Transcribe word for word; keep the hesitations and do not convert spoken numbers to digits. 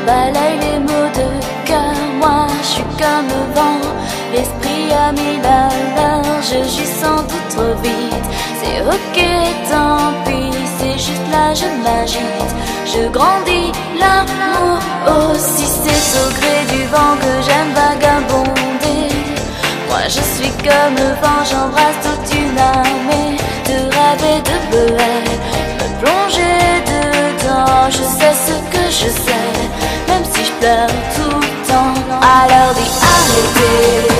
balaye les mots de cœur. Moi je suis comme le vent, l'esprit a mis la l'heure. Je gis sans doute trop vite, c'est ok tant pis. C'est juste là je m'agite, je grandis l'amour aussi. C'est au gré du vent que j'aime vagabonder. Moi je suis comme le vent, j'embrasse toute une armée de rêve et de bohème, me plonger dedans. Je sais ce que je sais, même si je pleure tout le temps. Alors dis arrêtez.